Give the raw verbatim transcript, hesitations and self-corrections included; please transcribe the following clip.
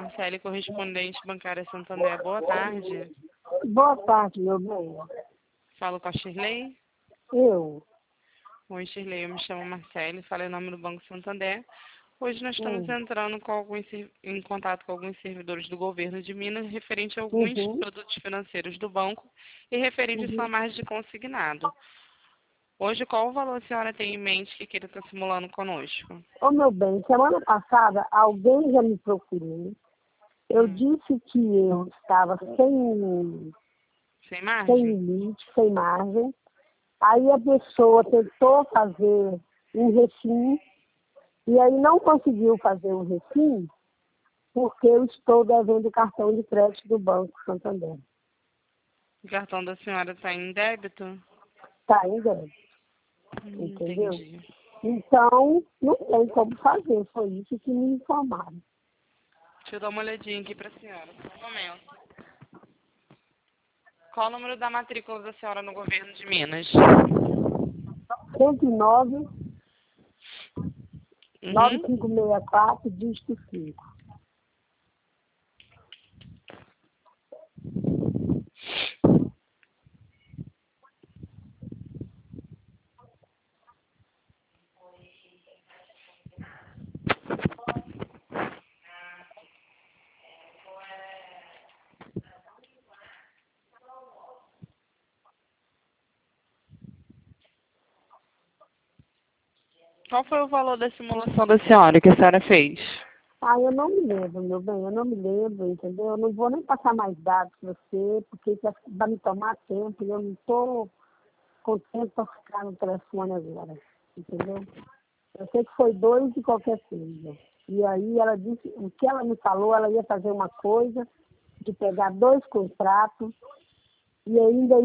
Marcele, correspondente bancária Santander. Boa tarde. Boa tarde, meu bem. Falo com a Shirley. Eu. Oi, Shirley. Eu me chamo Marcele, falo em nome do Banco Santander. Hoje nós estamos Hum. entrando com alguns, ser- em contato com alguns servidores do governo de Minas referente a alguns Uhum. produtos financeiros do banco e referente à sua Uhum. margem de consignado. Hoje, qual o valor a senhora tem em mente que queira estar simulando conosco? Ô, meu bem, semana passada alguém já me procurou. Eu Hum. disse que eu estava sem, Sem sem margem? limite, sem margem. Aí a pessoa tentou fazer um refim e aí não conseguiu fazer um refim porque eu estou devendo o cartão de crédito do Banco Santander. O cartão da senhora está em débito? Tá em débito, Hum, entendeu? entendi. Então, não tem como fazer, foi isso que me informaram. Deixa eu dar uma olhadinha aqui para a senhora. Só um momento. Qual o número da matrícula da senhora no governo de Minas? cento e nove, nove Uhum. cinco seis quatro, dígito cinco. Qual foi o valor da simulação da senhora que a senhora fez? Ah, eu não me lembro, meu bem, eu não me lembro, entendeu? Eu não vou nem passar mais dados para você, porque isso vai me tomar tempo e eu não estou com tempo para ficar no telefone agora, entendeu? Eu sei que foi dois de qualquer coisa. E aí ela disse, o que ela me falou, ela ia fazer uma coisa, de pegar dois contratos, e ainda